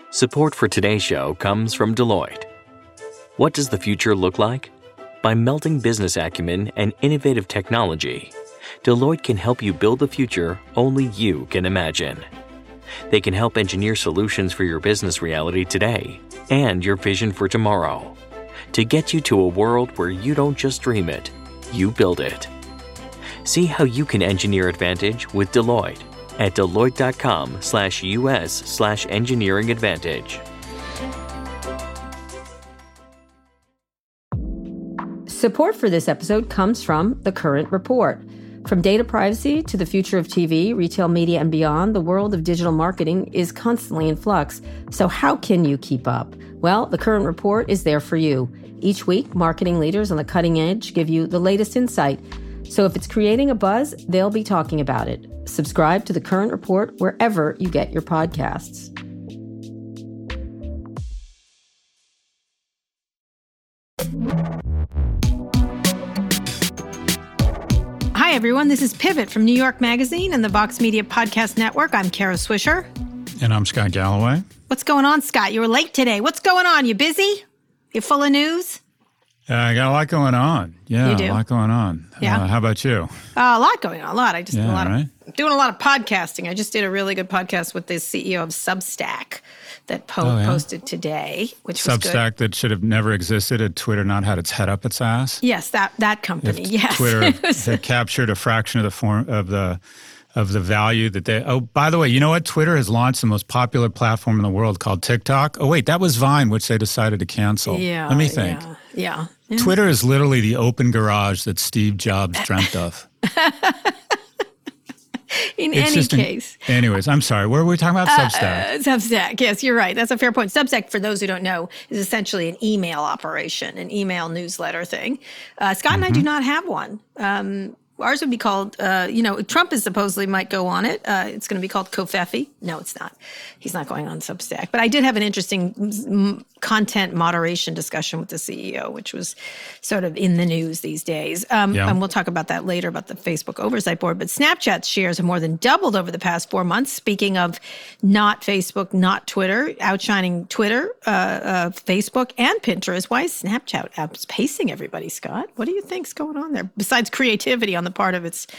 Support for today's show comes from Deloitte. What does the future look like? By melding business acumen and innovative technology, Deloitte can help you build the future only you can imagine. They can help engineer solutions for your business reality today and your vision for tomorrow to get you to a world where you don't just dream it, you build it. See how you can engineer advantage with Deloitte at Deloitte.com/US/engineering advantage. Support for this episode comes from The Current Report. From data privacy to the future of TV, retail media, and beyond, the world of digital marketing is constantly in flux. So how can you keep up? Well, The Current Report is there for you. Each week, marketing leaders on the cutting edge give you the latest insight. So if it's creating a buzz, they'll be talking about it. Subscribe to The Current Report wherever you get your podcasts. Hi, everyone. This is Pivot from New York Magazine and the Vox Media Podcast Network. I'm Kara Swisher. And I'm Scott Galloway. What's going on, Scott? You were late today. What's going on? You busy? You full of news? I got a lot going on. Yeah, You do? a lot going on. Yeah. How about you? A lot going on. A lot. I just Yeah, right? doing a lot of podcasting. I just did a really good podcast with the CEO of Substack that yeah? posted today, which was good. Substack that should have never existed had Twitter not had its head up its ass. Yes, that company. If Yes. Twitter had captured a fraction of the form of the value that they. Oh, by the way, you know what? Twitter has launched the most popular platform in the world called TikTok. Oh, wait, that was Vine, which they decided to cancel. Yeah. Let me think. Yeah. Twitter is literally the open garage that Steve Jobs dreamt of. In It's any just case. Anyways, I'm sorry. What were we talking about? Substack. Substack. Yes, you're right. That's a fair point. Substack, for those who don't know, is essentially an email operation, an email newsletter thing. Scott and I do not have one. Ours would be called, Trump is supposedly might go on it. It's going to be called Covfefe. No, it's not. He's not going on Substack. But I did have an interesting content moderation discussion with the CEO, which was sort of in the news these days. And we'll talk about that later, about the Facebook Oversight Board. But Snapchat's shares have more than doubled over the past 4 months. Speaking of not Facebook, not Twitter, outshining Twitter, Facebook, and Pinterest. Why is Snapchat outpacing everybody, Scott? What do you think's going on there? Besides creativity on the part of its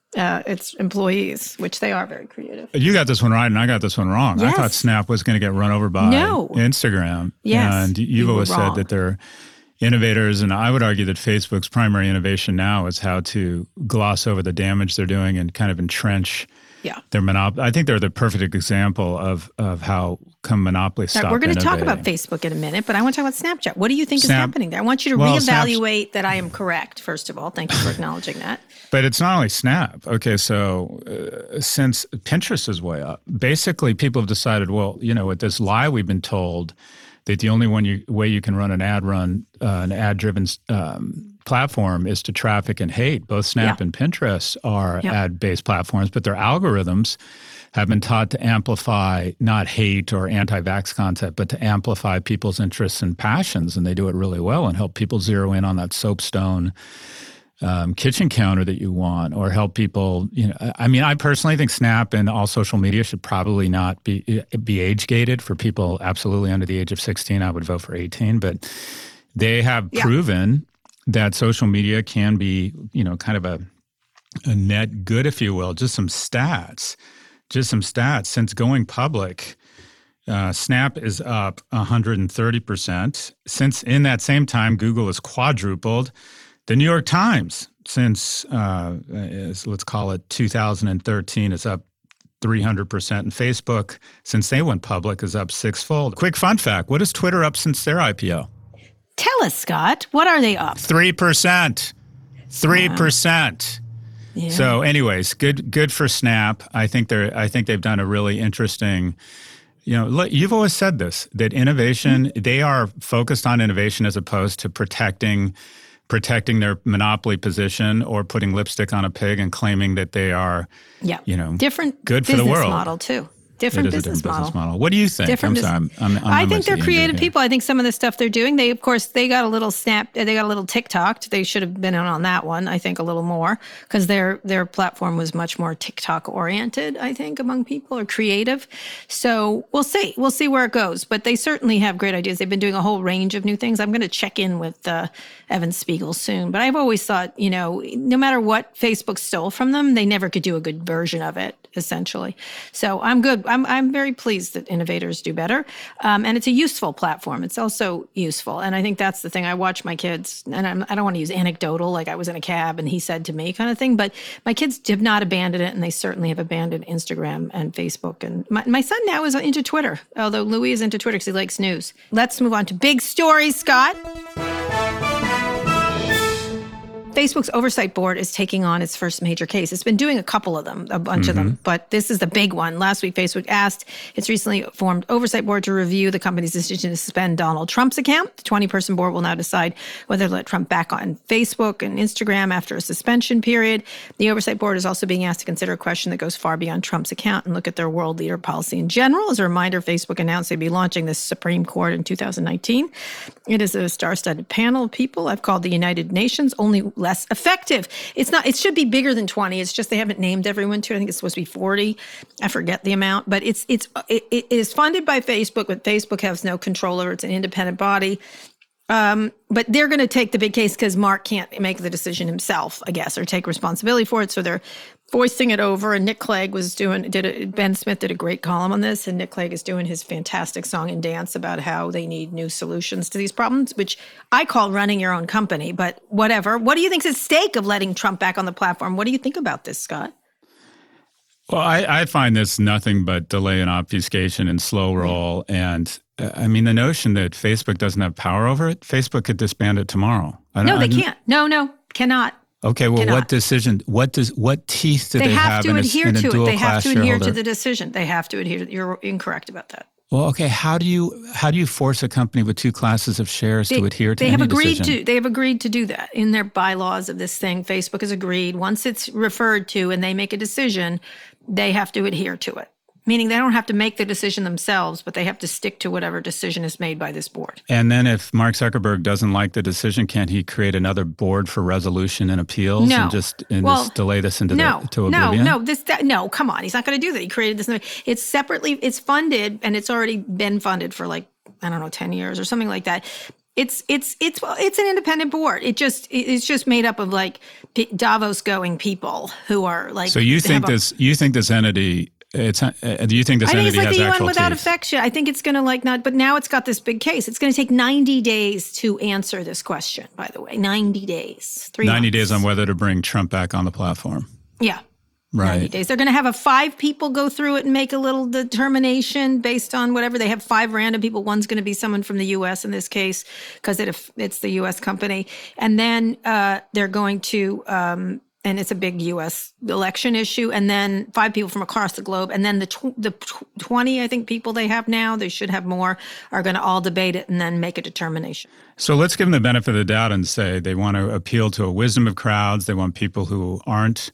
employees, which they are very creative. You got this one right, and I got this one wrong. Yes. I thought Snap was going to get run over by Instagram. Yes, and you've you were always wrong. said that they're innovators, and I would argue that Facebook's primary innovation now is how to gloss over the damage they're doing and kind of entrench their monopoly. I think they're the perfect example of how come monopolies stop We're going to talk innovating. about Facebook in a minute, but I want to talk about Snapchat. What do you think is happening there? I want you to reevaluate that I am correct, first of all. Thank you for acknowledging that. But it's not only Snap. Okay, so since Pinterest is way up, basically people have decided, well, with this lie we've been told that the only way you can run an ad-driven platform is to traffic and hate. Both Snap and Pinterest are ad-based platforms, but their algorithms have been taught to amplify not hate or anti-vax content, but to amplify people's interests and passions, and they do it really well and help people zero in on that soapstone kitchen counter that you want, or help people. I personally think Snap and all social media should probably not be age gated for people absolutely under the age of 16. I would vote for 18, but they have proven that social media can be, kind of a net good, if you will. Just some stats. Since going public, Snap is up 130%. Since in that same time, Google has quadrupled. The New York Times, since let's call it 2013, is up 300%. And Facebook, since they went public, is up sixfold. Quick fun fact, what is Twitter up since their IPO? Tell us, Scott. What are they up? 3%. 3%. Yeah. So anyways, good for Snap. I think they've done a really interesting. You've always said this, that innovation, they are focused on innovation as opposed to protecting their monopoly position or putting lipstick on a pig and claiming that they are, different good for the business world. model too. Different It is business a different business model. model. What do you think? Different I think they're creative people. I think some of the stuff they're doing, they got a little they got a little TikTok. They should have been on that one, I think, a little more, because their platform was much more TikTok oriented, I think, among people, or creative. So we'll see. We'll see where it goes. But they certainly have great ideas. They've been doing a whole range of new things. I'm going to check in with Evan Spiegel soon. But I've always thought, no matter what Facebook stole from them, they never could do a good version of it, essentially. So I'm good. I'm very pleased that innovators do better. And it's a useful platform. It's also useful. And I think that's the thing. I watch my kids, and I don't want to use anecdotal, like I was in a cab and he said to me kind of thing, but my kids have not abandoned it, and they certainly have abandoned Instagram and Facebook. And my son now is into Twitter, although Louis is into Twitter because he likes news. Let's move on to big stories, Scott. Facebook's oversight board is taking on its first major case. It's been doing a couple of them, a bunch of them, but this is the big one. Last week, Facebook asked its recently formed oversight board to review the company's decision to suspend Donald Trump's account. The 20-person board will now decide whether to let Trump back on Facebook and Instagram after a suspension period. The oversight board is also being asked to consider a question that goes far beyond Trump's account and look at their world leader policy in general. As a reminder, Facebook announced they'd be launching the Supreme Court in 2019. It is a star-studded panel of people I've called the United Nations, only less effective. It should be bigger than 20. It's just they haven't named everyone to it. I think it's supposed to be 40. I forget the amount, but it is funded by Facebook, but Facebook has no control over it. It's an independent body. But they're going to take the big case because Mark can't make the decision himself, I guess, or take responsibility for it. So they're voicing it over. And Nick Clegg Ben Smith did a great column on this. And Nick Clegg is doing his fantastic song and dance about how they need new solutions to these problems, which I call running your own company. But whatever. What do you think's at stake of letting Trump back on the platform? What do you think about this, Scott? Well, I find this nothing but delay and obfuscation and slow roll. And I mean, the notion that Facebook doesn't have power over it, Facebook could disband it tomorrow. No, they can't. No, cannot. Okay, well, cannot. what decision, what teeth do they have in a dual class shareholder? They have to adhere to the decision. They have to adhere. You're incorrect about that. Well, okay, how do you force a company with two classes of shares to adhere to any decision? They have agreed to do that in their bylaws of this thing. Facebook has agreed. Once it's referred to and they make a decision, they have to adhere to it. Meaning they don't have to make the decision themselves, but they have to stick to whatever decision is made by this board. And then if Mark Zuckerberg doesn't like the decision, can't he create another board for resolution and appeals and just delay this into oblivion? No, come on. He's not going to do that. He created this. It's separately, it's funded, and it's already been funded for 10 years or something like that. It's an independent board. It's just made up of Davos going people who are like. So you think this entity? Do you think this entity has actual teeth? I think it's like the UN without affection. I think it's going to but now it's got this big case. It's going to take 90 days to answer this question, by the way. 90 days. 90 days on whether to bring Trump back on the platform. Yeah. Right. 90 days. They're going to have 5 people go through it and make a little determination based on whatever. They have 5 random people. One's going to be someone from the U.S. in this case because it's the U.S. company. And then they're going to and it's a big U.S. election issue, and then 5 people from across the globe, and then the 20, I think, people they have now, they should have more, are going to all debate it and then make a determination. So let's give them the benefit of the doubt and say they want to appeal to a wisdom of crowds. They want people who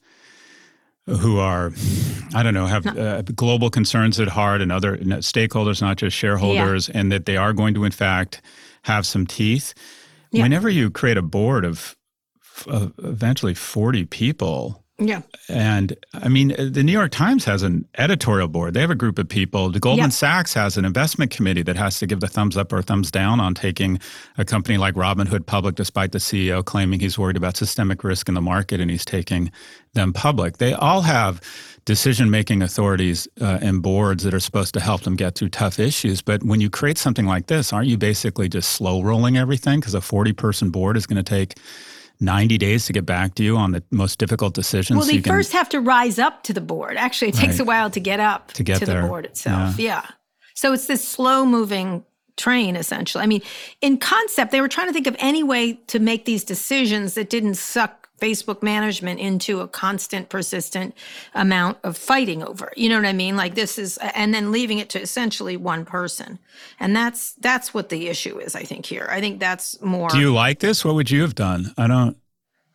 are, have global concerns at heart and other stakeholders, not just shareholders, and that they are going to, in fact, have some teeth. Yeah. Whenever you create a board of eventually 40 people. Yeah. And I mean, the New York Times has an editorial board. They have a group of people. The Goldman Sachs has an investment committee that has to give the thumbs up or thumbs down on taking a company like Robinhood public, despite the CEO claiming he's worried about systemic risk in the market and he's taking them public. They all have decision-making authorities and boards that are supposed to help them get through tough issues. But when you create something like this, aren't you basically just slow-rolling everything? Because a 40-person board is going to take 90 days to get back to you on the most difficult decisions. Well, they first have to rise up to the board. Actually, it takes a while to get up to the board itself. Yeah. So it's this slow-moving train, essentially. I mean, in concept, they were trying to think of any way to make these decisions that didn't suck Facebook management into a constant, persistent amount of fighting over. You know what I mean? Like this is, and then leaving it to essentially one person. And that's what the issue is, I think, here. I think that's more. Do you like this? What would you have done? I don't.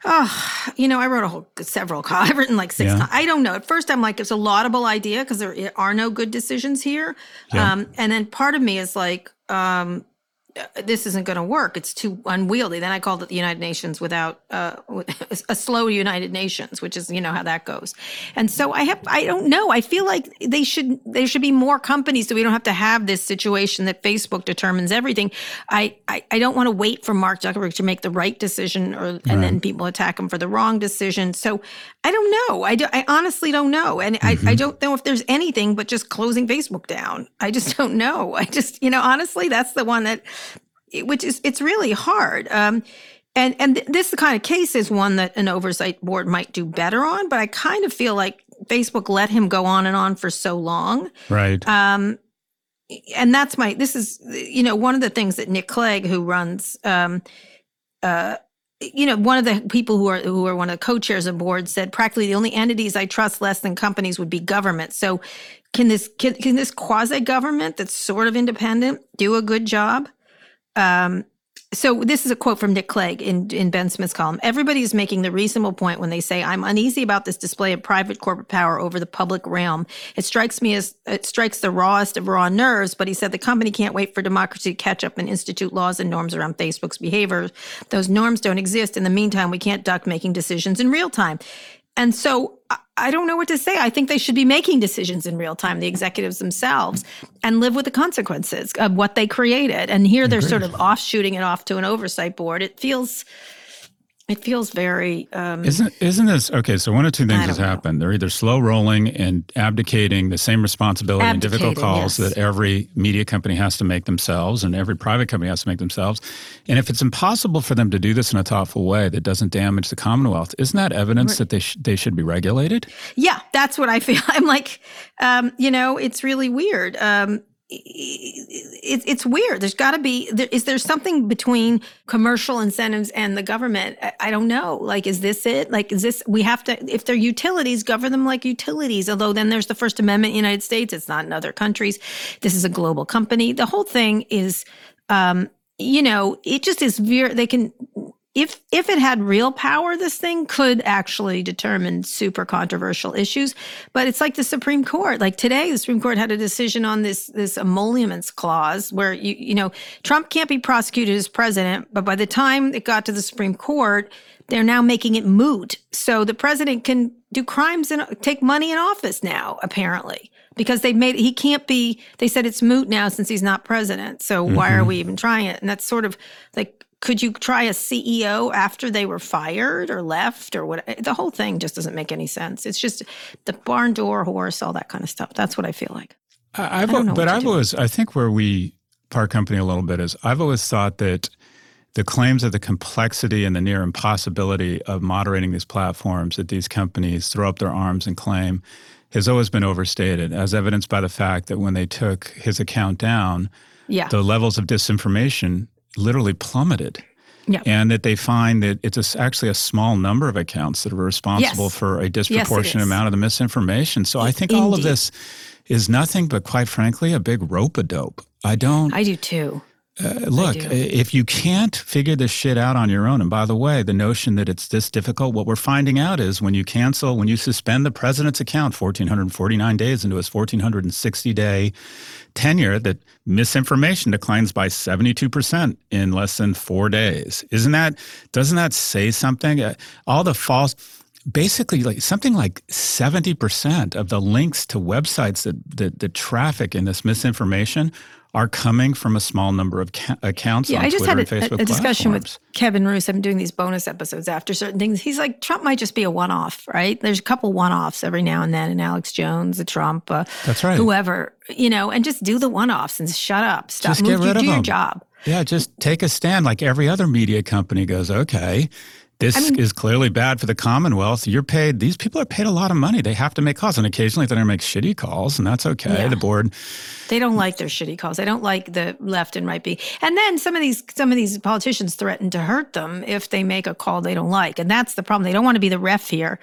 Oh, I wrote I've written like 6 times. I don't know. At first, I'm like, it's a laudable idea because there are no good decisions here. Yeah. And then part of me is like, this isn't going to work. It's too unwieldy. Then I called it the United Nations without a slow United Nations, which is, how that goes. And so I don't know. I feel like there should be more companies so we don't have to have this situation that Facebook determines everything. I don't want to wait for Mark Zuckerberg to make the right decision and then people attack him for the wrong decision. So I don't know. I honestly don't know. And I don't know if there's anything but just closing Facebook down. I just don't know. I just, honestly, that's the one that, it's really hard. And this kind of case is one that an oversight board might do better on, but I kind of feel like Facebook let him go on and on for so long. Right. And this is one of the things that Nick Clegg, who runs, one of the people who are one of the co-chairs of board, said practically the only entities I trust less than companies would be government. So can this quasi-government that's sort of independent do a good job? So this is a quote from Nick Clegg in Ben Smith's column. Everybody is making the reasonable point when they say, I'm uneasy about this display of private corporate power over the public realm. It strikes the rawest of raw nerves, but he said the company can't wait for democracy to catch up and institute laws and norms around Facebook's behavior. Those norms don't exist. In the meantime, we can't duck making decisions in real time. And so I don't know what to say. I think they should be making decisions in real time, the executives themselves, and live with the consequences of what they created. And here they're sort of offshooting it off to an oversight board. It feels very. Isn't this okay? So one of two things has happened. They're either slow rolling and abdicating the same responsibility and difficult calls that every media company has to make themselves and every private company has to make themselves. And if it's impossible for them to do this in a thoughtful way that doesn't damage the Commonwealth, isn't that evidence that they should be regulated? Yeah, that's what I feel. I'm like, it's really weird. It's weird. There's got to be, is there something between commercial incentives and the government? I don't know. Like, is this it? Like, we have to, if they're utilities, govern them like utilities. Although then there's the First Amendment in the United States. It's not in other countries. This is a global company. The whole thing is, it just is they can, if it had real power, this thing could actually determine super controversial issues. But it's like the Supreme Court. Like today, the Supreme Court had a decision on this emoluments clause where, Trump can't be prosecuted as president. But by the time it got to the Supreme Court, they're now making it moot. So the president can do crimes and take money in office now, apparently. Because he can't be, they said it's moot now since he's not president. So why are we even trying it? And that's sort of like, could you try a CEO after they were fired or left or what? The whole thing just doesn't make any sense. It's just the barn door horse, all that kind of stuff. That's what I feel like. I think where we part company a little bit is I've always thought that the claims of the complexity and the near impossibility of moderating these platforms that these companies throw up their arms and claim has always been overstated, as evidenced by the fact that when they took his account down, the levels of disinformation literally plummeted. Yeah. And that they find that it's actually a small number of accounts that are responsible for a disproportionate amount of the misinformation. So I think all of this is nothing but, quite frankly, a big rope-a-dope. I do too. Look, if you can't figure this shit out on your own, and by the way, the notion that it's this difficult, what we're finding out is when you suspend the president's account 1,449 days into his 1,460-day tenure, that misinformation declines by 72% in less than 4 days. Doesn't that say something? All the false, basically like something like 70% of the links to websites that traffic in this misinformation are coming from a small number of accounts on Twitter and Facebook platforms. I just had a discussion with Kevin Roos. I'm doing these bonus episodes after certain things. He's like, Trump might just be a one-off, right? There's a couple one-offs every now and then, and Alex Jones, Trump, that's right. Whoever, and just do the one-offs and shut up. Stop. Just get rid of them. Do your job. Yeah, just take a stand like every other media company goes, okay, this is clearly bad for the Commonwealth. These people are paid a lot of money. They have to make calls. And occasionally they're going to make shitty calls, and that's okay. Yeah. The board. They don't like their shitty calls. They don't like the left and right. And then some of these politicians threaten to hurt them if they make a call they don't like. And that's the problem. They don't want to be the ref here.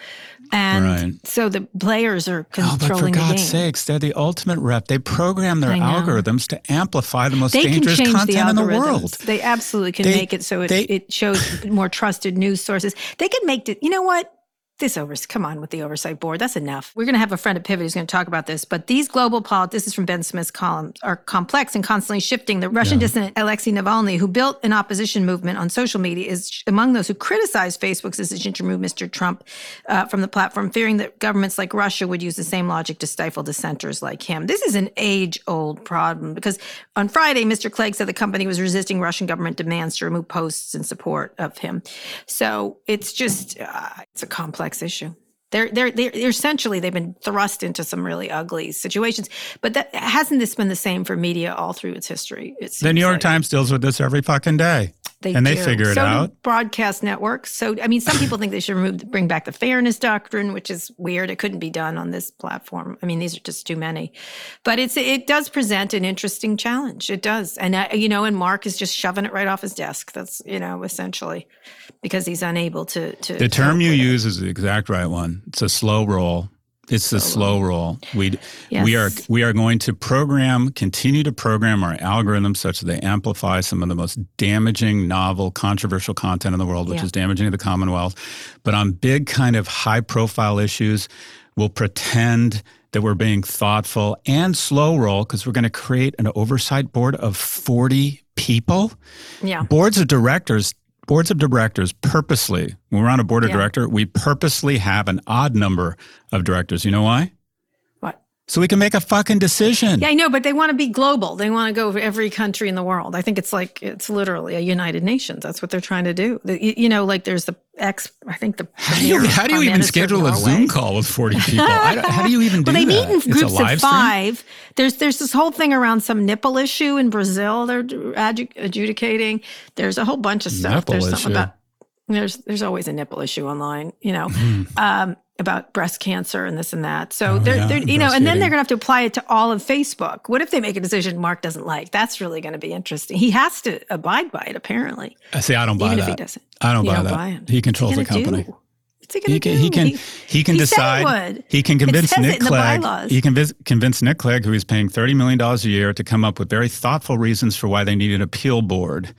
And so the players are controlling the game. But for God's sakes, they're the ultimate rep. They program their algorithms to amplify the most dangerous content in the world. They absolutely can make it so it shows more trusted news sources. They could make it, you know what? Come on with the oversight board. That's enough. We're going to have a friend at Pivot who's going to talk about this. But these global politics, this is from Ben Smith's column, are complex and constantly shifting. The Russian dissident Alexei Navalny, who built an opposition movement on social media, is among those who criticized Facebook's decision to remove Mr. Trump from the platform, fearing that governments like Russia would use the same logic to stifle dissenters like him. This is an age-old problem because on Friday, Mr. Clegg said the company was resisting Russian government demands to remove posts in support of him. So it's just, it's a complex issue. They're essentially, they've been thrust into some really ugly situations. But hasn't this been the same for media all through its history? The New York Times deals with this every fucking day. They figure it out. So do broadcast networks. So, I mean, some people think they should bring back the fairness doctrine, which is weird. It couldn't be done on this platform. I mean, these are just too many. But it does present an interesting challenge. It does. And, and Mark is just shoving it right off his desk. That's, essentially because he's unable to. The term you use is the exact right one. It's a slow roll. It's the slow roll. We are going to continue to program our algorithms such that they amplify some of the most damaging, novel, controversial content in the world, which is damaging to the Commonwealth. But on big kind of high-profile issues, we'll pretend that we're being thoughtful and slow roll because we're going to create an oversight board of 40 people. Yeah. Boards of directors purposely, when we're on a board of director, we purposely have an odd number of directors. You know why? What? So we can make a fucking decision. Yeah, I know, but they want to be global. They want to go over every country in the world. I think it's literally a United Nations. That's what they're trying to do. Like there's the How do you even schedule a Zoom call with 40 people? How do you even do that? Well, they meet in groups of 5. There's this whole thing around some nipple issue in Brazil they're adjudicating. There's a whole bunch of stuff. Nipple there's issue. Something about there's always a nipple issue online, about breast cancer and this and that. So and then they're going to have to apply it to all of Facebook. What if they make a decision Mark doesn't like? That's really going to be interesting. He has to abide by it, apparently. See, I don't buy that. Even if he doesn't. I don't buy that. He controls the company. What's he going to do? He can decide. He can convince Nick Clegg. He can convince Nick Clegg, who is paying $30 million a year, to come up with very thoughtful reasons for why they need an appeal board.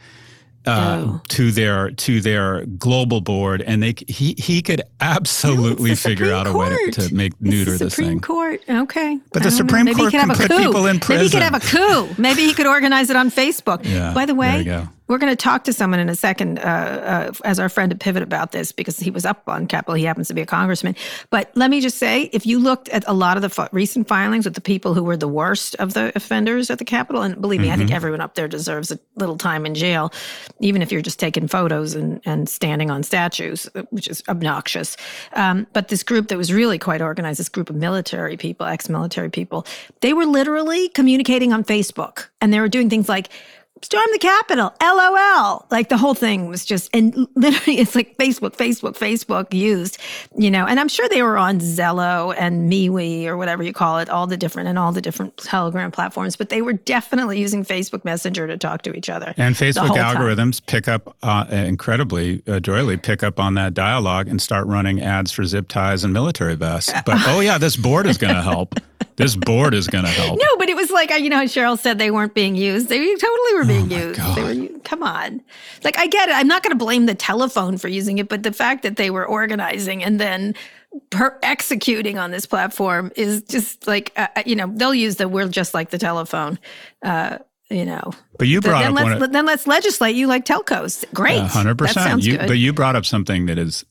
To their global board, and he could absolutely figure out a way to make neuter this thing. Supreme Court, okay. But the Supreme Court can put people in prison. Maybe he could have a coup. Maybe he could organize it on Facebook. Yeah, by the way, there you go. We're going to talk to someone in a second as our friend at Pivot about this because he was up on Capitol. He happens to be a congressman. But let me just say, if you looked at a lot of the recent filings with the people who were the worst of the offenders at the Capitol, and believe me, I think everyone up there deserves a little time in jail, even if you're just taking photos and standing on statues, which is obnoxious. But this group that was really quite organized, this group of military people, ex-military people, they were literally communicating on Facebook. And they were doing things like, storm the Capitol, LOL. Like the whole thing was just, and literally it's like Facebook used, and I'm sure they were on Zello and MeWe or whatever you call it, all the different Telegram platforms, but they were definitely using Facebook Messenger to talk to each other. And Facebook algorithms pick up, incredibly adroitly pick up on that dialogue and start running ads for zip ties and military vests. But, this board is going to help. This board is going to help. No, but it was like, Cheryl said they weren't being used. They totally were being used. Come on. Like, I get it. I'm not going to blame the telephone for using it, but the fact that they were organizing and then executing on this platform is just like, they'll use the we're just like the telephone, But you brought up then let's legislate you like telcos. Great. 100%. That sounds good. But you brought up something that is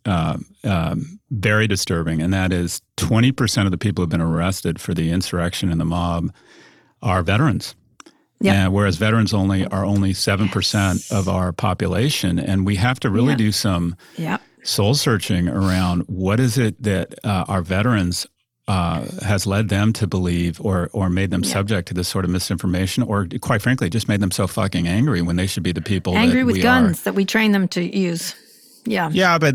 very disturbing, and that is 20% of the people who have been arrested for the insurrection and the mob are veterans. Yep. Whereas veterans are only 7% of our population. And we have to really do some soul searching around what is it that our veterans has led them to believe or made them subject to this sort of misinformation, or quite frankly, just made them so fucking angry when they should be the people angry with guns that we train them to use. Yeah. Yeah, but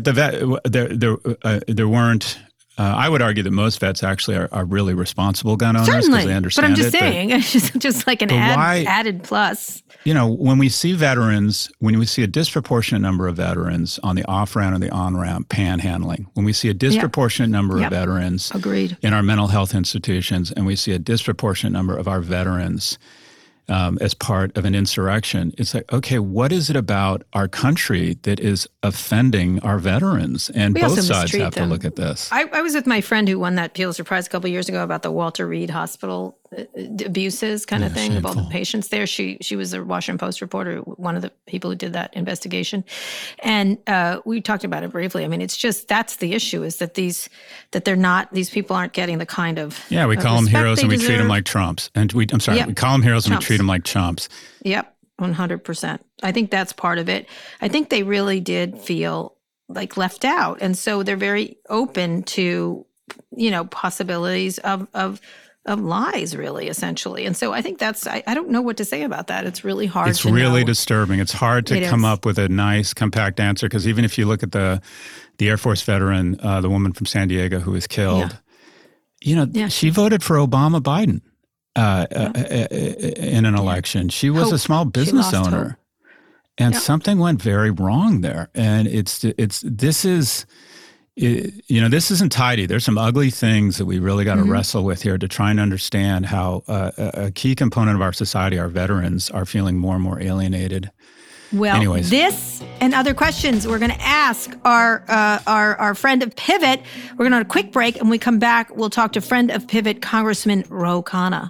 there weren't. I would argue that most vets actually are really responsible gun owners because they understand it. But I'm just saying, it's just like an added plus. When we see veterans, when we see a disproportionate number of veterans on the off-ramp and the on-ramp panhandling, when we see a disproportionate number of veterans in our mental health institutions, and we see a disproportionate number of our veterans as part of an insurrection. It's like, okay, what is it about our country that is offending our veterans? And both sides have to look at this. I was with my friend who won that Pulitzer Prize a couple of years ago about the Walter Reed Hospital abuses kind of thing, shameful. of all the patients there. She was a Washington Post reporter, one of the people who did that investigation. And we talked about it briefly. I mean, it's just, that's the issue, is that these people aren't getting the kind of we call them heroes and we treat them like Trumps. And we call them heroes and we treat them like chumps. Yep, 100%. I think that's part of it. I think they really did feel like left out. And so they're very open to, possibilities of lies, really, essentially. And so I think that's, I don't know what to say about that. It's really hard It's really disturbing. It's hard to come up with a nice, compact answer, because even if you look at the Air Force veteran, the woman from San Diego who was killed, she voted for Obama-Biden in an election. She was a small business owner. Hope. And something went very wrong there. And this isn't tidy. There's some ugly things that we really got to wrestle with here to try and understand how a key component of our society, our veterans, are feeling more and more alienated. Well, anyways, this and other questions we're going to ask our friend of Pivot. We're going to have a quick break, and when we come back, we'll talk to friend of Pivot, Congressman Ro Khanna.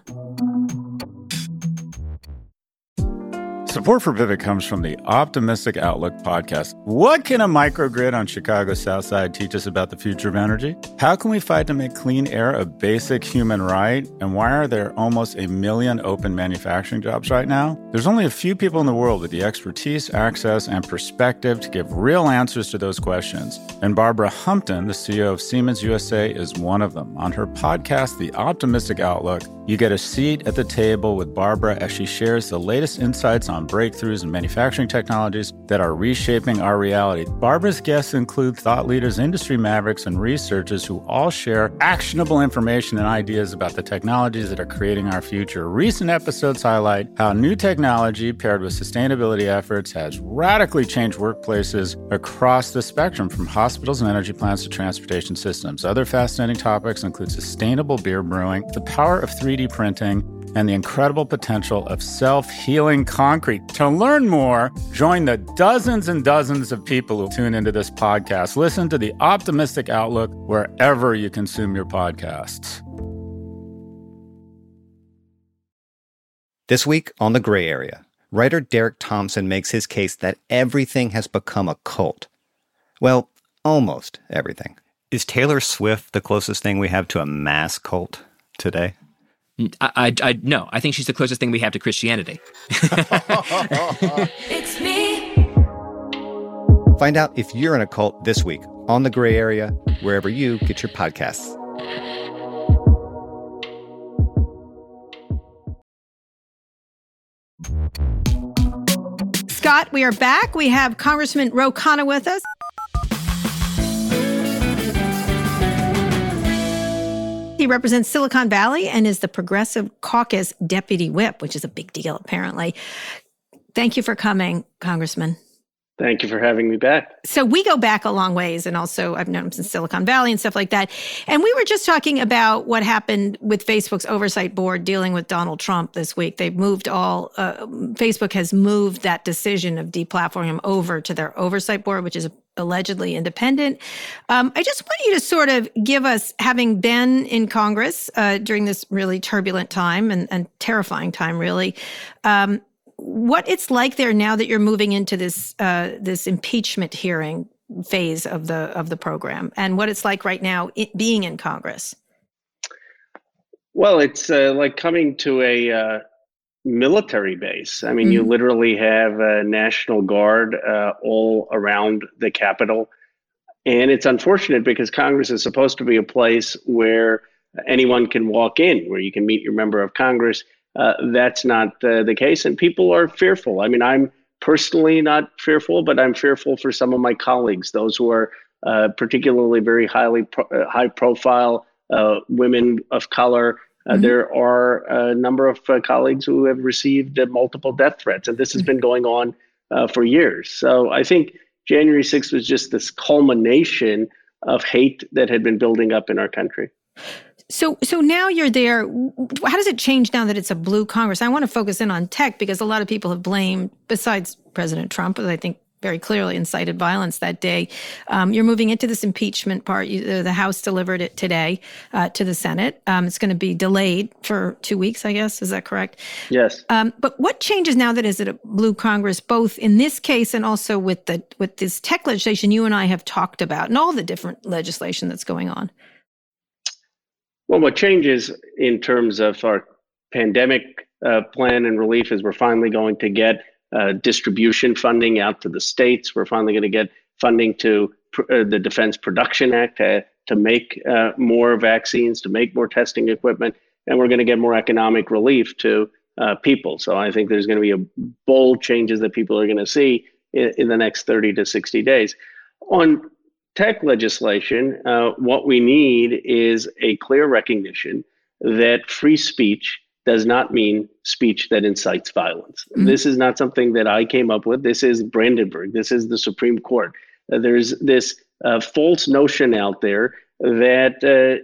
Support for Pivot comes from the Optimistic Outlook podcast. What can a microgrid on Chicago's South Side teach us about the future of energy? How can we fight to make clean air a basic human right? And why are there almost 1 million open manufacturing jobs right now? There's only a few people in the world with the expertise, access, and perspective to give real answers to those questions. And Barbara Humpton, the CEO of Siemens USA, is one of them. On her podcast, The Optimistic Outlook, you get a seat at the table with Barbara as she shares the latest insights on breakthroughs in manufacturing technologies that are reshaping our reality. Barbara's guests include thought leaders, industry mavericks, and researchers who all share actionable information and ideas about the technologies that are creating our future. Recent episodes highlight how new technology paired with sustainability efforts has radically changed workplaces across the spectrum, from hospitals and energy plants to transportation systems. Other fascinating topics include sustainable beer brewing, the power of 3D printing, and the incredible potential of self-healing concrete. To learn more, join the dozens and dozens of people who tune into this podcast. Listen to The Optimistic Outlook wherever you consume your podcasts. This week on The Gray Area, writer Derek Thompson makes his case that everything has become a cult. Well, almost everything. Is Taylor Swift the closest thing we have to a mass cult today? No, I think she's the closest thing we have to Christianity. It's me. Find out if you're in a cult this week on The Gray Area, wherever you get your podcasts. Scott, we are back. We have Congressman Ro Khanna with us. He represents Silicon Valley and is the Progressive Caucus Deputy Whip, which is a big deal, apparently. Thank you for coming, Congressman. Thank you for having me back. So we go back a long ways, and also I've known him since Silicon Valley and stuff like that. And we were just talking about what happened with Facebook's oversight board dealing with Donald Trump this week. They've moved Facebook has moved that decision of deplatforming him over to their oversight board, which is allegedly independent. I just want you to sort of give us, having been in Congress during this really turbulent time and terrifying time, really, what it's like there now that you're moving into this this impeachment hearing phase of the program, and what it's like right now being in Congress. Well, it's like coming to a military base. I mean, you literally have a National Guard all around the Capitol. And it's unfortunate because Congress is supposed to be a place where anyone can walk in, where you can meet your member of Congress. That's not the case. And people are fearful. I mean, I'm personally not fearful, but I'm fearful for some of my colleagues, those who are particularly very high profile women of color. There are a number of colleagues who have received multiple death threats, and this has been going on for years. So I think January 6th was just this culmination of hate that had been building up in our country. So now you're there. How does it change now that it's a blue Congress? I want to focus in on tech because a lot of people have blamed, besides President Trump, but I think very clearly incited violence that day. You're moving into this impeachment part. The House delivered it today to the Senate. It's going to be delayed for 2 weeks, I guess. Is that correct? Yes. But what changes now that is it a blue Congress, both in this case and also with this tech legislation you and I have talked about and all the different legislation that's going on? Well, what changes in terms of our pandemic plan and relief is we're finally going to get distribution funding out to the states. We're finally going to get funding to the Defense Production Act to make more vaccines, to make more testing equipment, and we're going to get more economic relief to people. So I think there's going to be a bold changes that people are going to see in the next 30 to 60 days. On tech legislation, what we need is a clear recognition that free speech does not mean speech that incites violence. Mm-hmm. This is not something that I came up with. This is Brandenburg. This is the Supreme Court. There's this false notion out there that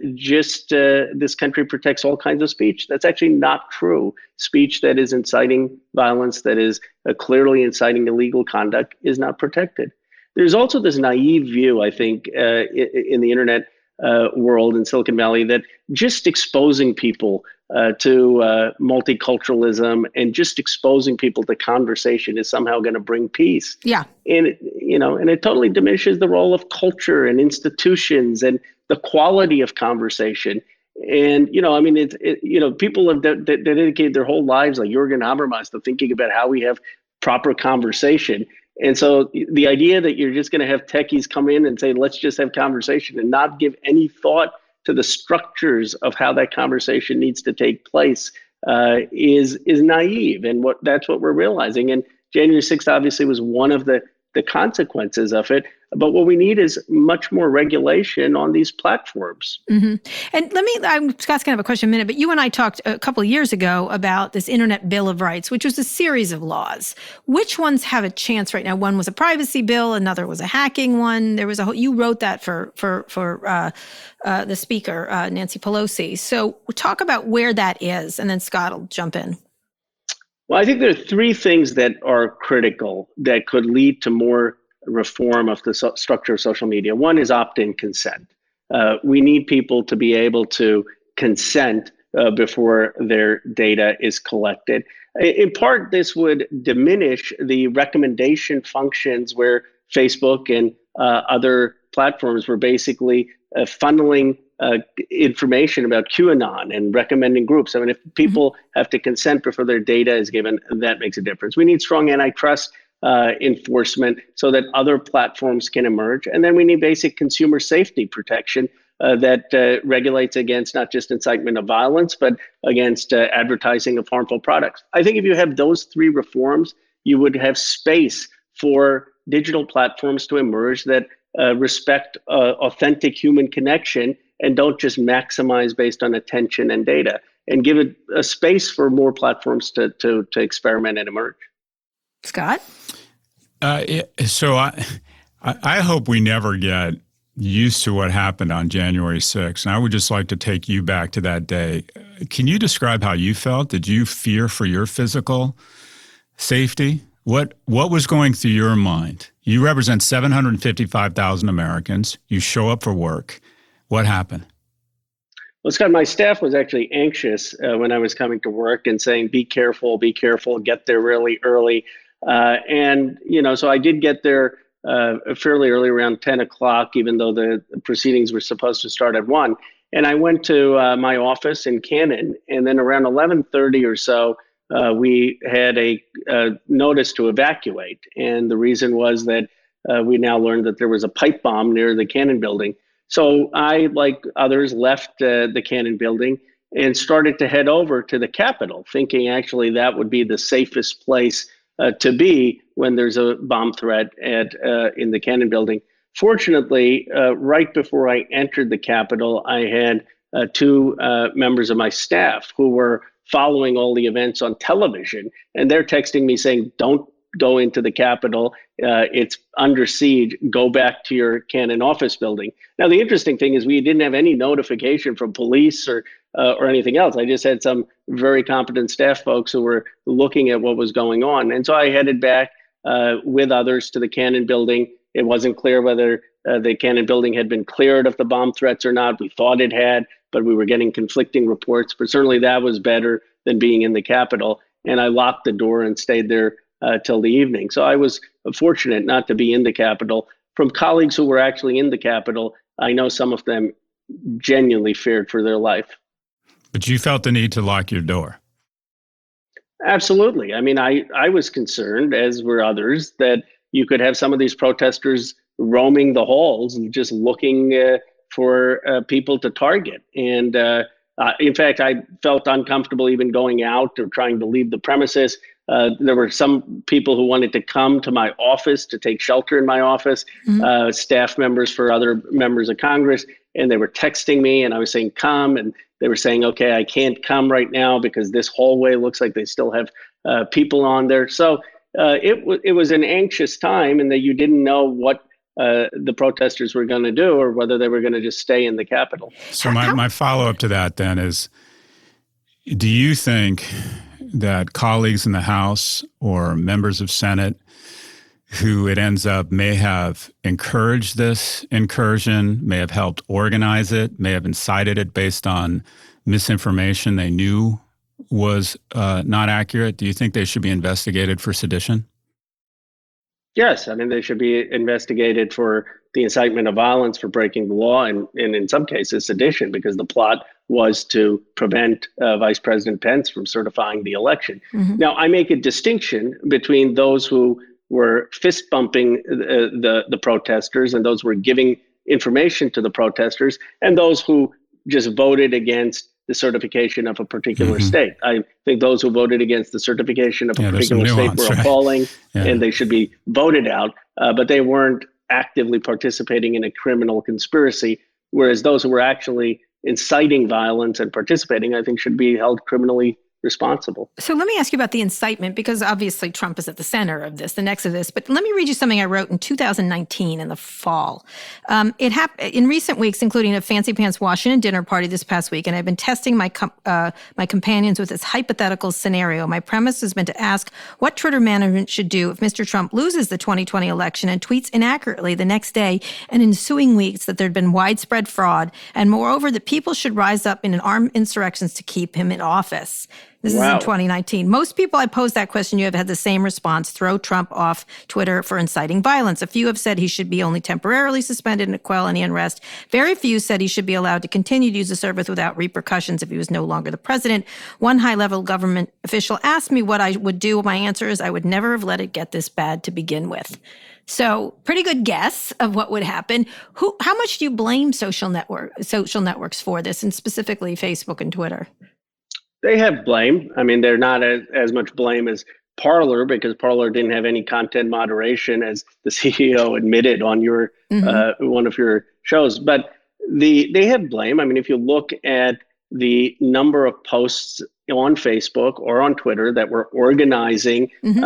this country protects all kinds of speech. That's actually not true. Speech that is inciting violence, that is clearly inciting illegal conduct, is not protected. There's also this naive view, I think, in the internet world in Silicon Valley that just exposing people to multiculturalism and just exposing people to conversation is somehow going to bring peace. Yeah. And it totally diminishes the role of culture and institutions and the quality of conversation. And, people have dedicated their whole lives, like Jürgen Habermas, to thinking about how we have proper conversation. And so the idea that you're just going to have techies come in and say, let's just have conversation and not give any thought to the structures of how that conversation needs to take place is naive. And that's what we're realizing. And January 6th obviously was one of the consequences of it. But what we need is much more regulation on these platforms. Mm-hmm. And Scott's going to have a question in a minute, but you and I talked a couple of years ago about this Internet Bill of Rights, which was a series of laws. Which ones have a chance right now? One was a privacy bill, another was a hacking one. There was you wrote that for the speaker, Nancy Pelosi. So we'll talk about where that is, and then Scott will jump in. Well, I think there are three things that are critical that could lead to more reform of the structure of social media. One is opt-in consent. We need people to be able to consent before their data is collected. In part, this would diminish the recommendation functions where Facebook and other platforms were basically funneling information about QAnon and recommending groups. I mean, if people have to consent before their data is given, that makes a difference. We need strong antitrust enforcement so that other platforms can emerge. And then we need basic consumer safety protection that regulates against not just incitement of violence, but against advertising of harmful products. I think if you have those three reforms, you would have space for digital platforms to emerge that respect authentic human connection and don't just maximize based on attention and data, and give it a space for more platforms to experiment and emerge. Scott? So I hope we never get used to what happened on January 6th. And I would just like to take you back to that day. Can you describe how you felt? Did you fear for your physical safety? What was going through your mind? You represent 755,000 Americans. You show up for work. What happened? Well, Scott, my staff was actually anxious when I was coming to work and saying, be careful, get there really early. So I did get there fairly early, around 10 o'clock, even though the proceedings were supposed to start at 1. And I went to my office in Cannon, and then around 11:30 or so, we had a notice to evacuate. And the reason was that we now learned that there was a pipe bomb near the Cannon building. So I, like others, left the Cannon building and started to head over to the Capitol, thinking actually that would be the safest place to be when there's a bomb threat in the Cannon building. Fortunately, right before I entered the Capitol, I had two members of my staff who were following all the events on television, and they're texting me saying, don't go into the Capitol. It's under siege. Go back to your Cannon office building. Now, the interesting thing is we didn't have any notification from police or anything else. I just had some very competent staff folks who were looking at what was going on. And so I headed back with others to the Cannon building. It wasn't clear whether the Cannon building had been cleared of the bomb threats or not. We thought it had, but we were getting conflicting reports. But certainly that was better than being in the Capitol. And I locked the door and stayed there till the evening. So I was fortunate not to be in the Capitol. From colleagues who were actually in the Capitol, I know some of them genuinely feared for their life. But you felt the need to lock your door. Absolutely. I mean, I was concerned, as were others, that you could have some of these protesters roaming the halls and just looking for people to target. And in fact, I felt uncomfortable even going out or trying to leave the premises. There were some people who wanted to come to my office to take shelter in my office, staff members for other members of Congress, and they were texting me and I was saying, come, and they were saying, okay, I can't come right now because this hallway looks like they still have people on there. So it was an anxious time, and that you didn't know what the protesters were going to do or whether they were going to just stay in the Capitol. So my follow-up to that then is, do you think that colleagues in the House or members of Senate who it ends up may have encouraged this incursion, may have helped organize it, may have incited it based on misinformation they knew was not accurate? Do you think they should be investigated for sedition? Yes, I mean, they should be investigated for the incitement of violence, for breaking the law, and in some cases sedition, because the plot was to prevent Vice President Pence from certifying the election. Mm-hmm. Now, I make a distinction between those who were fist bumping the protesters and those who were giving information to the protesters, and those who just voted against the certification of a particular state. I think those who voted against the certification of a particular state were appalling, and they should be voted out, but they weren't actively participating in a criminal conspiracy, whereas those who were actually inciting violence and participating, I think, should be held criminally responsible. So let me ask you about the incitement, because obviously Trump is at the center of this, the next of this. But let me read you something I wrote in 2019 in the fall. It happened in recent weeks, including a fancy pants Washington dinner party this past week, and I've been testing my companions with this hypothetical scenario. My premise has been to ask what Twitter management should do if Mr. Trump loses the 2020 election and tweets inaccurately the next day and ensuing weeks that there'd been widespread fraud, and moreover that people should rise up in armed insurrections to keep him in office. This is in 2019. Most people I posed that question you have had the same response: throw Trump off Twitter for inciting violence. A few have said he should be only temporarily suspended and quell any unrest. Very few said he should be allowed to continue to use the service without repercussions if he was no longer the president. One high-level government official asked me what I would do. My answer is I would never have let it get this bad to begin with. So pretty good guess of what would happen. How much do you blame social networks for this, and specifically Facebook and Twitter? They have blame. I mean, they're not as much blame as Parler, because Parler didn't have any content moderation, as the CEO admitted on your one of your shows. But they have blame. I mean, if you look at the number of posts on Facebook or on Twitter that were organizing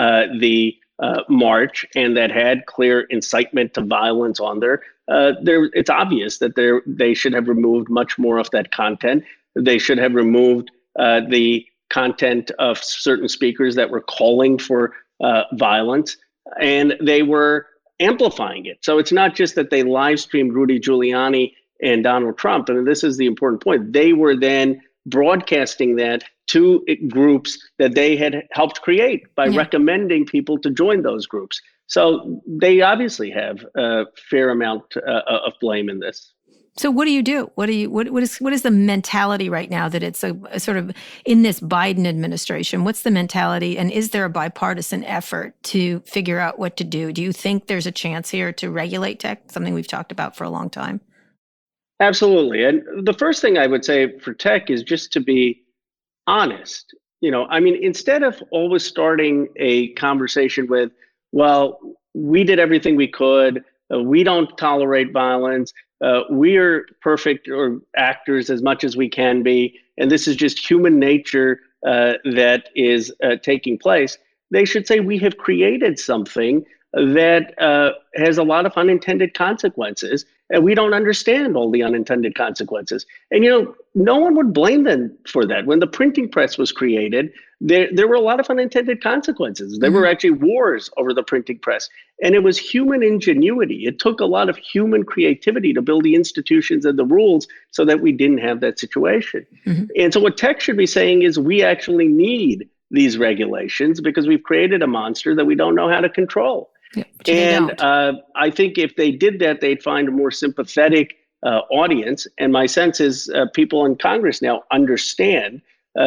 the march and that had clear incitement to violence on there, it's obvious that they should have removed much more of that content. They should have removed the content of certain speakers that were calling for violence, and they were amplifying it. So it's not just that they live streamed Rudy Giuliani and Donald Trump. I mean, this is the important point. They were then broadcasting that to groups that they had helped create by recommending people to join those groups. So they obviously have a fair amount of blame in this. So what do you do? What is the mentality right now that it's a sort of in this Biden administration? What's the mentality, and is there a bipartisan effort to figure out what to do? Do you think there's a chance here to regulate tech, something we've talked about for a long time? Absolutely. And the first thing I would say for tech is just to be honest. I mean, instead of always starting a conversation with, well, we did everything we could, we don't tolerate violence, we are perfect or actors as much as we can be, and this is just human nature that is taking place. They should say, we have created something that has a lot of unintended consequences, and we don't understand all the unintended consequences. And, no one would blame them for that. When the printing press was created, there were a lot of unintended consequences. There were actually wars over the printing press, and it was human ingenuity. It took a lot of human creativity to build the institutions and the rules so that we didn't have that situation. And so what tech should be saying is we actually need these regulations because we've created a monster that we don't know how to control. Yeah, and I think if they did that, they'd find a more sympathetic audience. And my sense is people in Congress now understand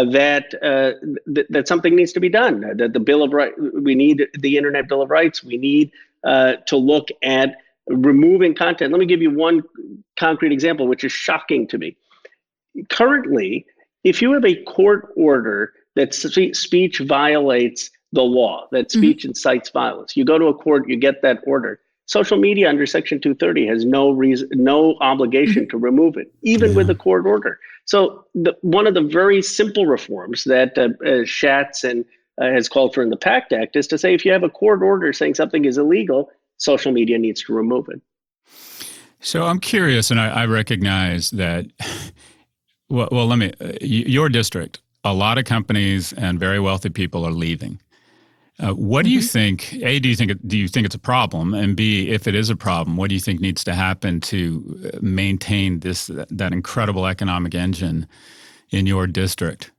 that something needs to be done. That the Bill of Rights, we need the Internet Bill of Rights. We need to look at removing content. Let me give you one concrete example, which is shocking to me. Currently, if you have a court order that speech violates the law, that speech incites violence, you go to a court, you get that order. Social media under Section 230 has no obligation to remove it, even with a court order. So one of the very simple reforms that Schatz and has called for in the PACT Act is to say, if you have a court order saying something is illegal, social media needs to remove it. So I'm curious, and I recognize that, well, let me, your district, a lot of companies and very wealthy people are leaving. What do you think? A, do you think it's a problem? And B, if it is a problem, what do you think needs to happen to maintain that incredible economic engine in your district?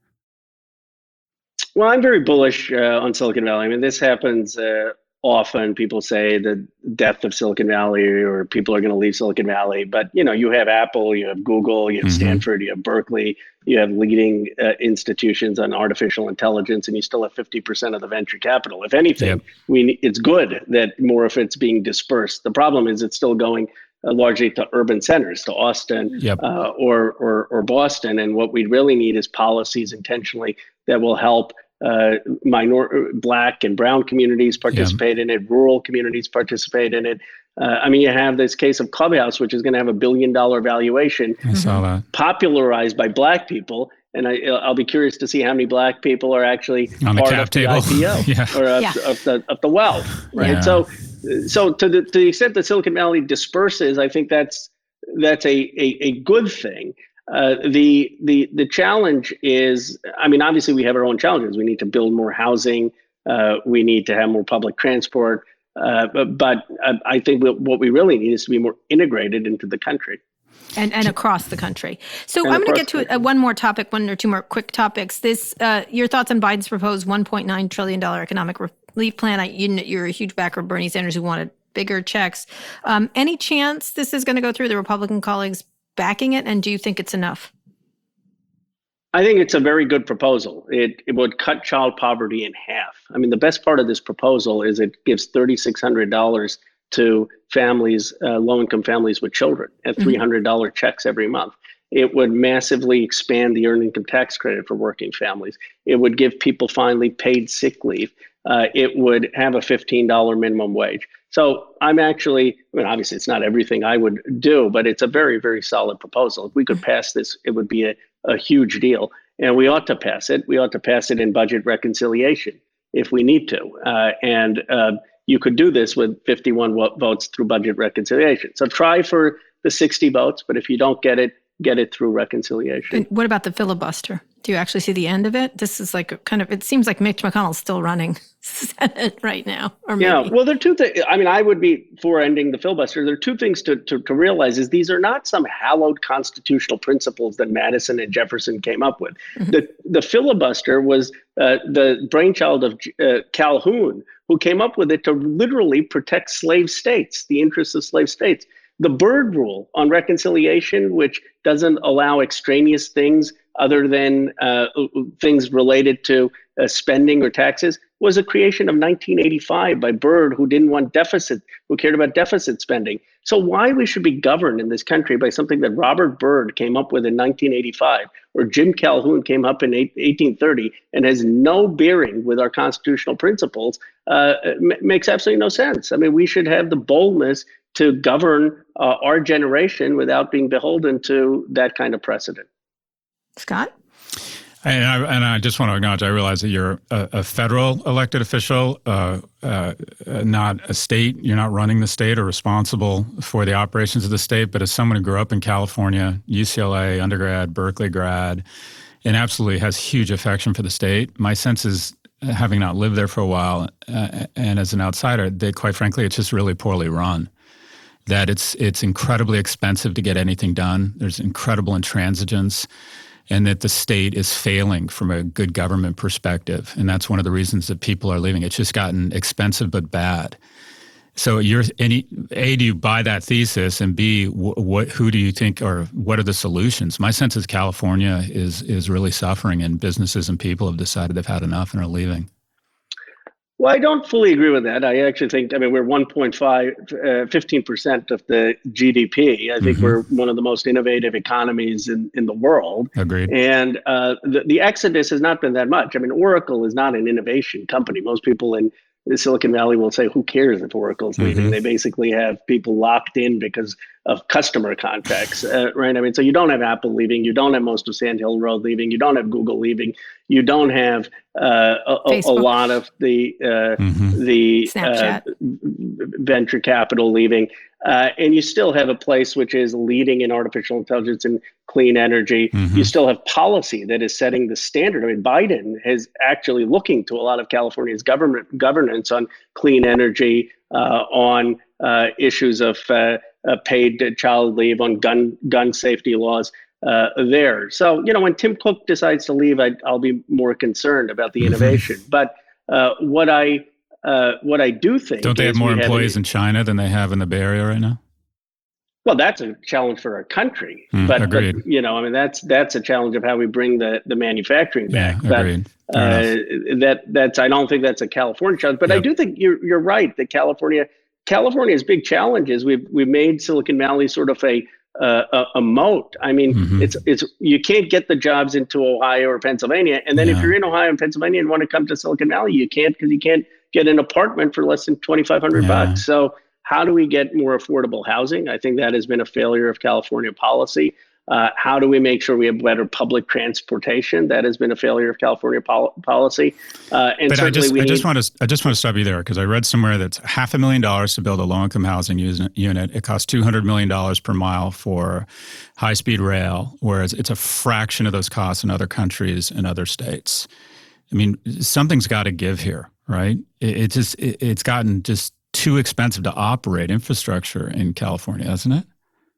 Well, I'm very bullish on Silicon Valley. I mean, this happens often. People say the death of Silicon Valley, or people are going to leave Silicon Valley. But, you have Apple, you have Google, you have Stanford, you have Berkeley, you have leading institutions on artificial intelligence, and you still have 50% of the venture capital. If anything, it's good that more of it's being dispersed. The problem is it's still going largely to urban centers, to Austin or Boston. And what we really need is policies intentionally that will help Black and brown communities participate in it, rural communities participate in it. You have this case of Clubhouse, which is going to have $1 billion valuation, I saw that, popularized by Black people. And I'll be curious to see how many Black people are actually on the part cap of the table IPO or of the wealth, right? Yeah. So to the extent that Silicon Valley disperses, I think that's a good thing. The challenge is, obviously we have our own challenges. We need to build more housing. We need to have more public transport. But I think what we really need is to be more integrated into the country. And across the country. So I'm going to get to one more topic, one or two more quick topics. Your thoughts on Biden's proposed $1.9 trillion economic relief plan. You're a huge backer of Bernie Sanders, who wanted bigger checks. Any chance this is going to go through, the Republican colleagues backing it? And do you think it's enough? I think it's a very good proposal. It would cut child poverty in half. The best part of this proposal is it gives $3,600 to families, low-income families with children, at $300 checks every month. It would massively expand the earned income tax credit for working families. It would give people finally paid sick leave. It would have a $15 minimum wage. So I'm actually, obviously it's not everything I would do, but it's a very, very solid proposal. If we could pass this, it would be a huge deal. And we ought to pass it. We ought to pass it in budget reconciliation if we need to. You could do this with 51 votes through budget reconciliation. So try for the 60 votes, but if you don't get it through reconciliation. And what about the filibuster? Do you actually see the end of it? This is like it seems like Mitch McConnell's still running Senate right now. Or maybe. Yeah, well, there are two things. I would be for ending the filibuster. There are two things to realize is these are not some hallowed constitutional principles that Madison and Jefferson came up with. The filibuster was the brainchild of Calhoun, who came up with it to literally protect slave states, the interests of slave states. The Byrd Rule on reconciliation, which doesn't allow extraneous things other than things related to spending or taxes, was a creation of 1985 by Byrd, who cared about deficit spending. So why we should be governed in this country by something that Robert Byrd came up with in 1985, or Jim Calhoun came up in 1830, and has no bearing with our constitutional principles, makes absolutely no sense. We should have the boldness to govern our generation without being beholden to that kind of precedent. Scott? And I just want to acknowledge, I realize that you're a federal elected official, not a state. You're not running the state or responsible for the operations of the state. But as someone who grew up in California, UCLA undergrad, Berkeley grad, and absolutely has huge affection for the state, my sense is, having not lived there for a while and as an outsider, that quite frankly, it's just really poorly run. That it's incredibly expensive to get anything done. There's incredible intransigence. And that the state is failing from a good government perspective. And that's one of the reasons that people are leaving. It's just gotten expensive but bad. So A, do you buy that thesis? And B, who do you think, or what are the solutions? My sense is California is really suffering, and businesses and people have decided they've had enough and are leaving. Well, I don't fully agree with that. I actually think, we're 15% of the GDP. I think we're one of the most innovative economies in the world. Agreed. And the exodus has not been that much. Oracle is not an innovation company. Most people in the Silicon Valley will say, who cares if Oracle's leaving? They basically have people locked in because of customer contracts, right? So you don't have Apple leaving. You don't have most of Sand Hill Road leaving. You don't have Google leaving. You don't have a lot of the venture capital leaving. And you still have a place which is leading in artificial intelligence and clean energy. You still have policy that is setting the standard. Biden is actually looking to a lot of California's governance on clean energy, on issues of paid child leave, on gun safety laws there. So, when Tim Cook decides to leave, I'll be more concerned about the innovation. But what I do think, don't they have more employees in China than they have in the Bay Area right now? Well, that's a challenge for our country. But that's a challenge of how we bring the manufacturing back. Agreed. That's I don't think that's a California challenge. But I do think you're right that California's big challenge is we've made Silicon Valley sort of a moat. It's you can't get the jobs into Ohio or Pennsylvania, and then if you're in Ohio and Pennsylvania and want to come to Silicon Valley, you can't, because you can't get an apartment for less than $2,500. So how do we get more affordable housing? I think that has been a failure of California policy. How do we make sure we have better public transportation? That has been a failure of California policy. But I just want to stop you there, because I read somewhere that's $500,000 to build a low-income housing unit. It costs $200 million per mile for high-speed rail, whereas it's a fraction of those costs in other countries and other states. Something's got to give here, right? It's gotten just too expensive to operate infrastructure in California, hasn't it?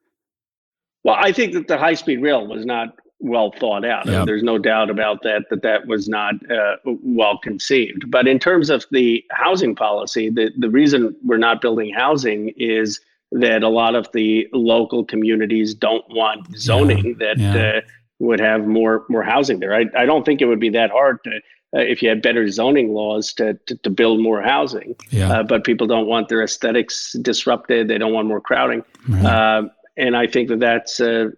Well, I think that the high-speed rail was not well thought out. Yep. There's no doubt about that was not well conceived. But in terms of the housing policy, the reason we're not building housing is that a lot of the local communities don't want zoning that would have more housing there. I don't think it would be that hard to, if you had better zoning laws to build more housing. But people don't want their aesthetics disrupted. They don't want more crowding. Right. And I think that's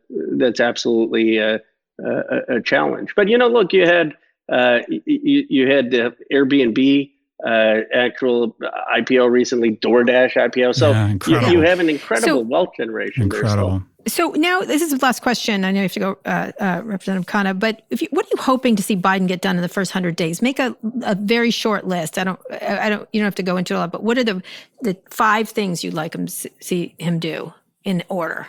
absolutely a challenge. But look, you had the Airbnb actual IPO recently, DoorDash IPO. So you have an incredible wealth generation. Incredible. There. So now this is the last question. I know you have to go, Representative Khanna, but what are you hoping to see Biden get done in the first 100 days? Make a very short list. You don't have to go into it a lot, but what are the 5 things you'd like him see him do in order?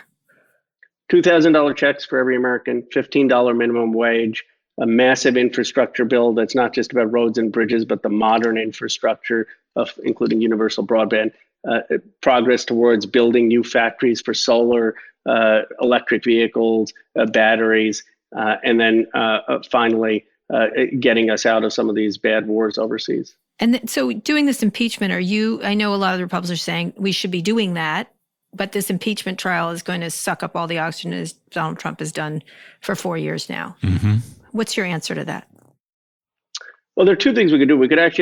$2,000 checks for every American, $15 minimum wage, a massive infrastructure bill that's not just about roads and bridges, but the modern infrastructure of including universal broadband, progress towards building new factories for solar, electric vehicles, batteries, and then finally getting us out of some of these bad wars overseas. And so doing this impeachment, I know a lot of the Republicans are saying we should be doing that, but this impeachment trial is going to suck up all the oxygen as Donald Trump has done for 4 years now. What's your answer to that? Well, there are 2 things we could do. We could actually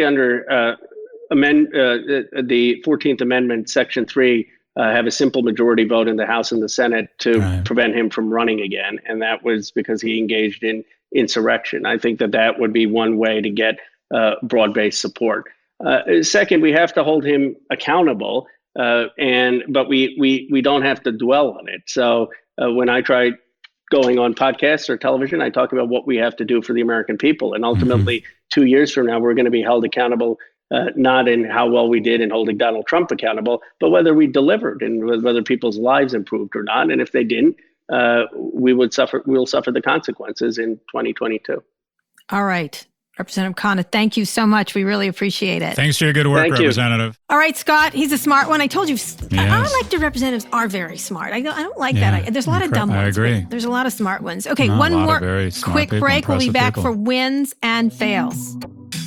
amend the 14th Amendment, Section 3, have a simple majority vote in the House and the Senate to prevent him from running again. And that was because he engaged in insurrection. I think that would be one way to get broad-based support. Second, we have to hold him accountable, but we don't have to dwell on it. So when I going on podcasts or television, I talk about what we have to do for the American people. And ultimately, 2 years from now, we're going to be held accountable, not in how well we did in holding Donald Trump accountable, but whether we delivered and whether people's lives improved or not. And if they didn't, we'll suffer the consequences in 2022. All right. Representative Khanna, thank you so much. We really appreciate it. Thanks for your good work, Thank you. Representative. All right, Scott, he's a smart one. I told you, Yes. our elected representatives are very smart. I don't like that. There's a lot of dumb ones. I agree. But there's a lot of smart ones. Okay, No, one a lot more of very smart quick people, break. We'll be impressive back for people. wins and fails.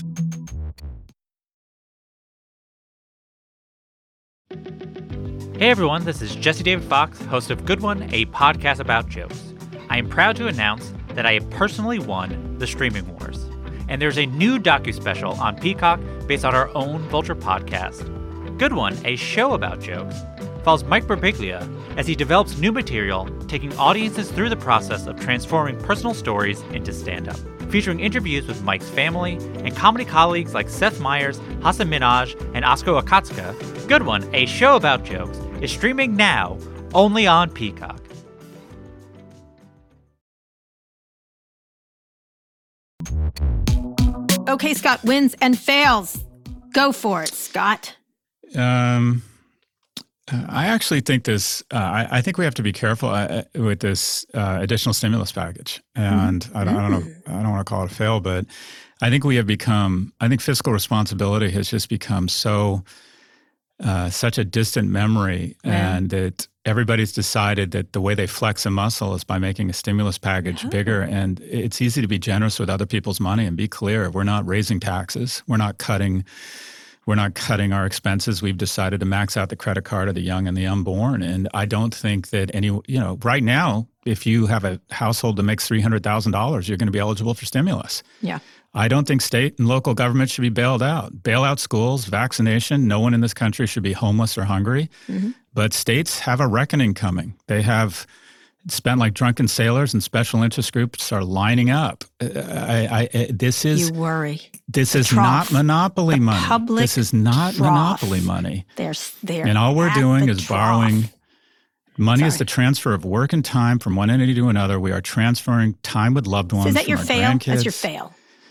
Hey everyone, this is Jesse David Fox, host of Good One, a podcast about jokes. I am proud to announce that I have personally won the Streaming Wars. And there's a new docu-special on Peacock based on our own Vulture podcast. Good One, a show about jokes, follows Mike Birbiglia as he develops new material, taking audiences through the process of transforming personal stories into stand-up. Featuring interviews with Mike's family and comedy colleagues like Seth Meyers, Hasan Minhaj, and Asko Akatsuka, Good One, a show about jokes, is streaming now only on Peacock. Okay, Scott, wins and fails. Go for it, Scott. I actually think this. I think we have to be careful with this additional stimulus package, and I don't know. I don't want to call it a fail, but I think we have become. I think fiscal responsibility has just become so such a distant memory, and that everybody's decided that the way they flex a muscle is by making a stimulus package bigger. And it's easy to be generous with other people's money and be clear. We're not raising taxes. We're not cutting our expenses. We've decided to max out the credit card of the young and the unborn. And I don't think that right now, if you have a household that makes $300,000, you're going to be eligible for stimulus. Yeah. I don't think state and local government should be bailed out. Bail out schools, vaccination. No one in this country should be homeless or hungry. But states have a reckoning coming. They have spent like drunken sailors, and special interest groups are lining up. This is You worry. This is not monopoly money. This is not monopoly money. They're And all we're at doing the is trough. borrowing. Money is the transfer of work and time from one entity to another. We are transferring time with loved ones. So is that from your our fail? grandkids. That's your fail.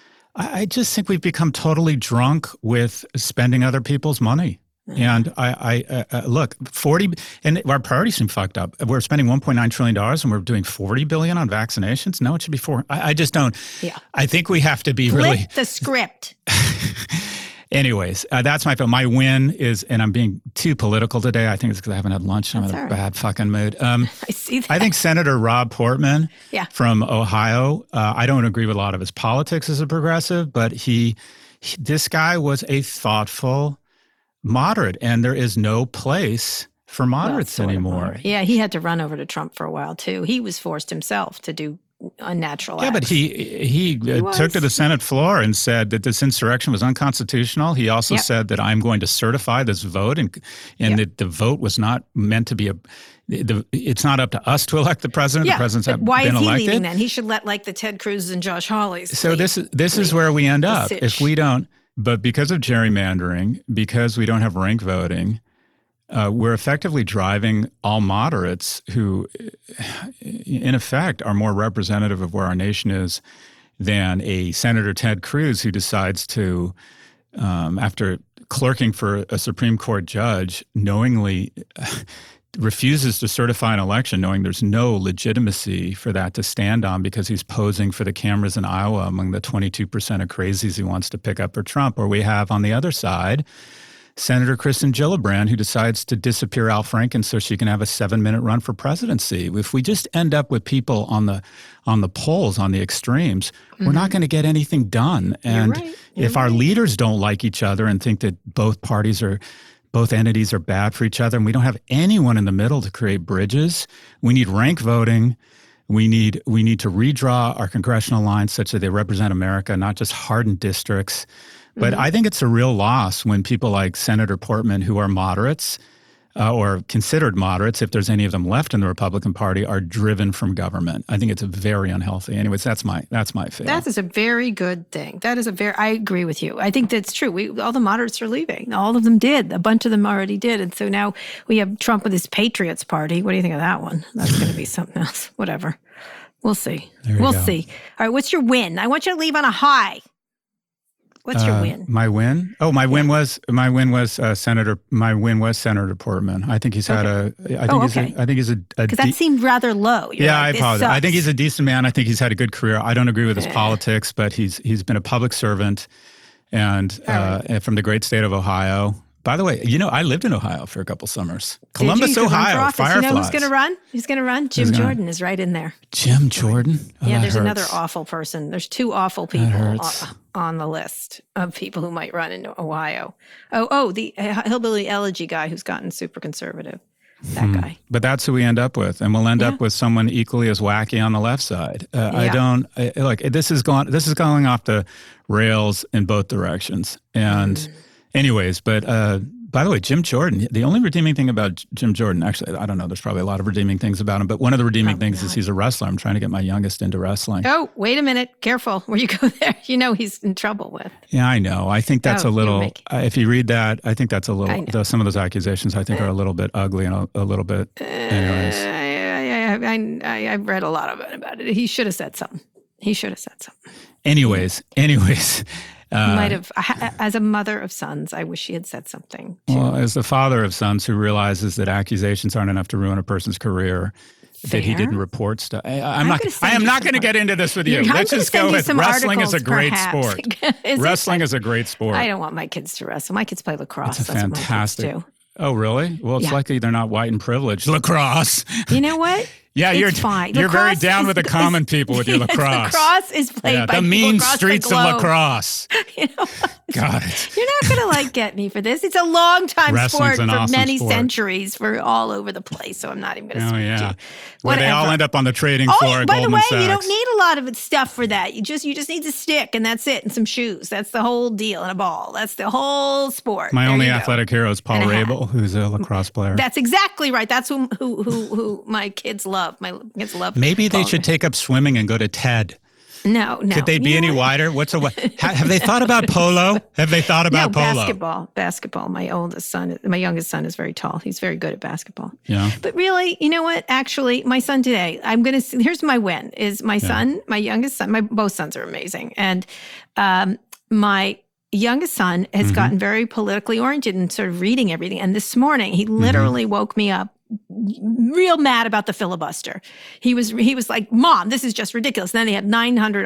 I just think we've become totally drunk with spending other people's money. And I look, 40, and our priorities seem fucked up. We're spending $1.9 trillion and we're doing $40 billion on vaccinations. No, it should be $4. I just don't. Yeah. I think we have to be Flip really. the script. Anyways, that's my fail. My win is, and I'm being too political today. I think it's because I haven't had lunch. I'm in a bad fucking mood. I see that. I think Senator Rob Portman from Ohio, I don't agree with a lot of his politics as a progressive, but this guy was a thoughtful moderate, and there is no place for moderates anymore. Yeah, he had to run over to Trump for a while, too. He was forced himself to do unnatural acts. But he took to the Senate floor and said that this insurrection was unconstitutional. He also said that I'm going to certify this vote, and that the vote was not meant to be it's not up to us to elect the president. The president's been elected. Why is he leaving then? He should let the Ted Cruz's and Josh Hawley's. So this is where we end up if we don't. But because of gerrymandering, because we don't have rank voting, we're effectively driving all moderates who, in effect, are more representative of where our nation is than a Senator Ted Cruz who decides to, after clerking for a Supreme Court judge, knowingly refuses to certify an election knowing there's no legitimacy for that to stand on because he's posing for the cameras in Iowa among the 22% of crazies he wants to pick up for Trump. Or we have on the other side Senator Kristen Gillibrand, who decides to disappear Al Franken so she can have a 7-minute run for presidency. If we just end up with people on the polls, on the extremes, we're not going to get anything done. And if our leaders don't like each other and think that both entities are bad for each other, and we don't have anyone in the middle to create bridges, we need rank voting. We need to redraw our congressional lines such that they represent America, not just hardened districts. But I think it's a real loss when people like Senator Portman, who are moderates or considered moderates, if there's any of them left in the Republican Party, are driven from government. I think it's very unhealthy. Anyways, that's my fail. That is a very good thing. I agree with you. I think that's true. All the moderates are leaving. All of them did. A bunch of them already did. And so now we have Trump with his Patriots Party. What do you think of that one? That's going to be something else. Whatever. We'll see. There we We'll go. see. All right, what's your win? I want you to leave on a high. What's your win? My win? Oh, my win was Senator Portman. I think he's had I think he's a Because that seemed rather low. You're yeah, like, I this apologize. I sucks. think he's a decent man. I think he's had a good career. I don't agree with his politics, but he's been a public servant and from the great state of Ohio. By the way, I lived in Ohio for a couple summers. Columbus, Ohio, Fireflies. You know who's going to run? Who's going to run? Jim Jordan is right in there. Jim Jordan? Oh, yeah, there's hurts. another awful person. There's two awful people on the list of people who might run in Ohio. The hillbilly elegy guy who's gotten super conservative. That guy. But that's who we end up with, and we'll end up with someone equally as wacky on the left side. This is going off the rails in both directions. And anyways, but by the way, Jim Jordan, the only redeeming thing about Jim Jordan, actually, I don't know, there's probably a lot of redeeming things about him, but one of the redeeming things is he's a wrestler. I'm trying to get my youngest into wrestling. Oh, wait a minute. Careful where you go there. He's in trouble with. Yeah, I know. I think that's a little, if you read that, I think that's a little, some of those accusations I think are a little bit ugly and a little bit, anyways. I've read a lot about it. He should have said something. Anyways. Might have, as a mother of sons, I wish she had said something. Well, as the father of sons who realizes that accusations aren't enough to ruin a person's career, that he didn't report stuff. I am not going to get into this with you. Let's just go with wrestling is a great sport. Wrestling is a great sport. I don't want my kids to wrestle. My kids play lacrosse. It's a That's fantastic. what my kids do. Oh, really? Well, it's likely they're not white and privileged. Lacrosse. You know what? Yeah, it's fine. You're lacrosse very down with the common people with your lacrosse. Lacrosse is played by the mean across streets the of globe. lacrosse. Got it. You're not going to get me for this. It's a long time sport for awesome many sport. centuries, for all over the place. So I'm not even going to. Oh yeah, where they all end up on the trading floor. By the way, Sachs. you don't need a lot of stuff for that. You just need a stick, and that's it, and some shoes. That's the whole deal, and a ball. That's the whole sport. My only athletic hero is Paul Rabel, who's a lacrosse player. That's exactly right. That's who my kids love. My kids love. Maybe they should take up swimming and go to TED. No. Could they be any wider? Have they thought about polo? Have they thought about polo? Basketball. My youngest son is very tall. He's very good at basketball. Yeah. But really, you know what? Actually, my son today, here's my win, is my son, my youngest son, both sons are amazing. And my youngest son has gotten very politically oriented and sort of reading everything. And this morning, he literally woke me up real mad about the filibuster. He was like, Mom, this is just ridiculous. And then they had 900